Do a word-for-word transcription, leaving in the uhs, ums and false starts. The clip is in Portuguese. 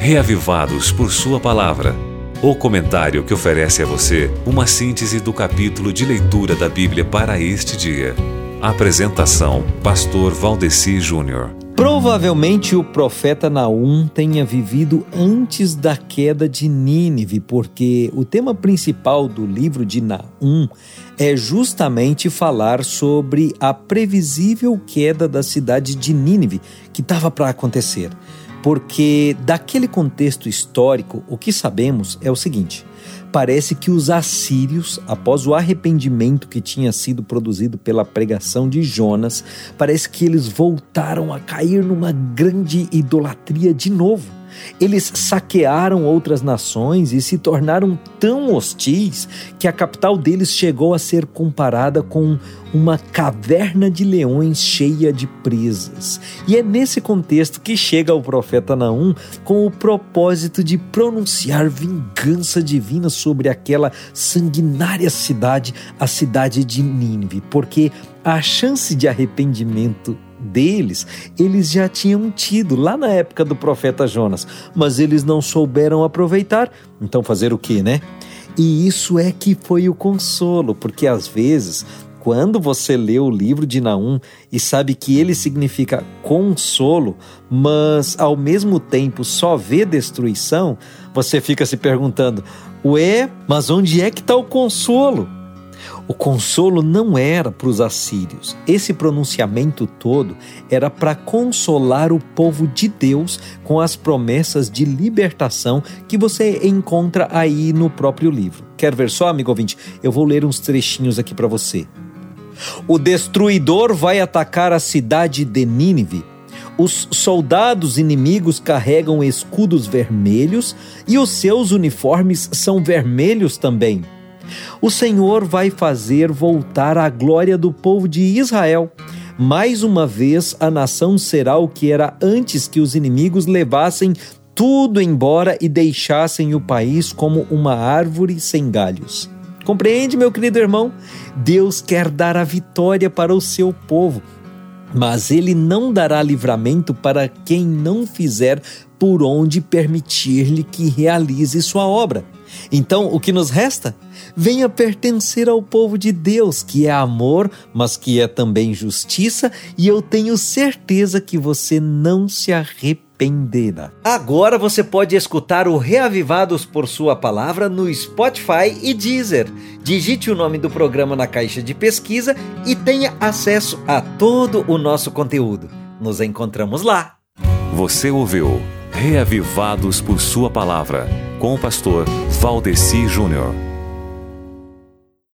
Reavivados por Sua Palavra. O comentário que oferece a você uma síntese do capítulo de leitura da Bíblia para este dia. Apresentação: Pastor Valdeci Júnior. Provavelmente o profeta Naum tenha vivido antes da queda de Nínive, porque o tema principal do livro de Naum é justamente falar sobre a previsível queda da cidade de Nínive, que estava para acontecer. Porque daquele contexto histórico, o que sabemos é o seguinte: parece que os assírios, após o arrependimento que tinha sido produzido pela pregação de Jonas, parece que eles voltaram a cair numa grande idolatria de novo. Eles saquearam outras nações e se tornaram tão hostis que a capital deles chegou a ser comparada com uma caverna de leões cheia de presas. E é nesse contexto que chega o profeta Naum com o propósito de pronunciar vingança divina sobre aquela sanguinária cidade, a cidade de Nínive, porque a chance de arrependimento deles, eles já tinham tido lá na época do profeta Jonas, mas eles não souberam aproveitar. Então fazer o quê, né? E isso é que foi o consolo, porque às vezes, quando você lê o livro de Naum e sabe que ele significa consolo, mas ao mesmo tempo só vê destruição, você fica se perguntando: ué, mas onde é que está o consolo? O consolo não era para os assírios. Esse pronunciamento todo era para consolar o povo de Deus com as promessas de libertação que você encontra aí no próprio livro. Quer ver só, amigo ouvinte? Eu vou ler uns trechinhos aqui para você. O destruidor vai atacar a cidade de Nínive. Os soldados inimigos carregam escudos vermelhos e os seus uniformes são vermelhos também. O Senhor vai fazer voltar a glória do povo de Israel. Mais uma vez, a nação será o que era antes que os inimigos levassem tudo embora e deixassem o país como uma árvore sem galhos. Compreende, meu querido irmão? Deus quer dar a vitória para o seu povo, mas Ele não dará livramento para quem não fizer por onde permitir-lhe que realize sua obra. Então, o que nos resta? Venha pertencer ao povo de Deus, que é amor, mas que é também justiça, e eu tenho certeza que você não se arrependerá. Agora você pode escutar o Reavivados por Sua Palavra no Spotify e Deezer. Digite o nome do programa na caixa de pesquisa e tenha acesso a todo o nosso conteúdo. Nos encontramos lá. Você ouviu Reavivados por Sua Palavra, com o pastor Valdeci Júnior.